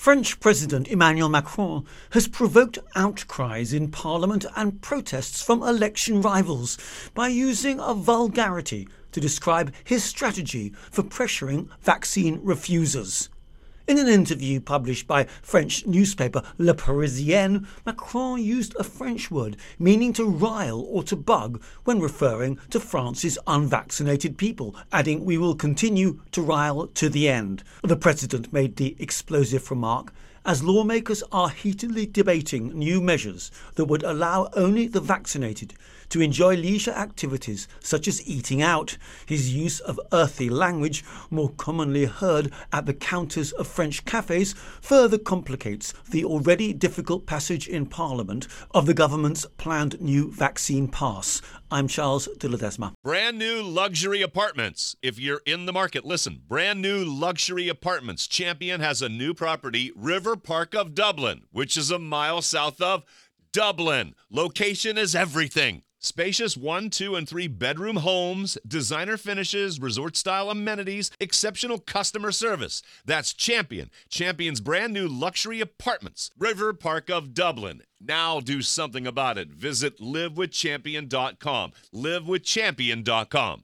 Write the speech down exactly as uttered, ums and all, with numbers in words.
French President Emmanuel Macron has provoked outcries in Parliament and protests from election rivals by using a vulgarity to describe his strategy for pressuring vaccine refusers. In an interview published by French newspaper Le Parisien, Macron used a French word meaning to rile or to bug when referring to France's unvaccinated people, adding, "We will continue to rile to the end." The president made the explosive remark as lawmakers are heatedly debating new measures that would allow only the vaccinated to enjoy leisure activities such as eating out. His use of earthy language, more commonly heard at the counters of French cafes, further complicates the already difficult passage in Parliament of the government's planned new vaccine pass. I'm Charles de Ledesma. Brand new luxury apartments. If you're in the market, listen. Brand new luxury apartments. Champion has a new property, River Park of Dublin, which is a mile south of Dublin. Location is everything. Spacious one, two, and three bedroom homes, designer finishes, resort-style amenities, exceptional customer service. That's Champion. Champion's brand new luxury apartments. River Park of Dublin. Now do something about it. Visit live with champion dot com. live with champion dot com.